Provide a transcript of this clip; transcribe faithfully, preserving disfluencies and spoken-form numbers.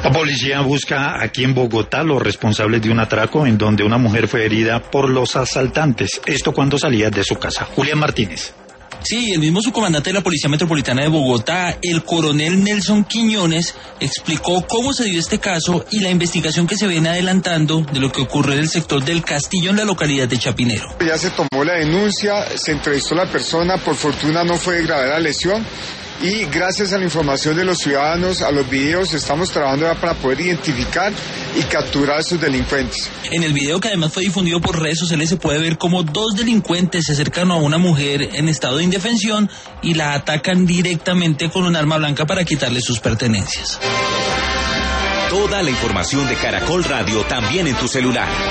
La policía busca aquí en Bogotá los responsables de un atraco en donde una mujer fue herida por los asaltantes. Esto cuando salía de su casa. Julián Martínez. Sí, el mismo subcomandante de la Policía Metropolitana de Bogotá, el coronel Nelson Quiñones, explicó cómo se dio este caso y la investigación que se viene adelantando de lo que ocurrió en el sector del Castillo en la localidad de Chapinero. Ya se tomó la denuncia, se entrevistó a la persona, por fortuna no fue grave la lesión. Y gracias a la información de los ciudadanos, a los videos, estamos trabajando ya para poder identificar y capturar a sus delincuentes. En el video, que además fue difundido por redes sociales, se puede ver cómo dos delincuentes se acercan a una mujer en estado de indefensión y la atacan directamente con un arma blanca para quitarle sus pertenencias. Toda la información de Caracol Radio también en tu celular.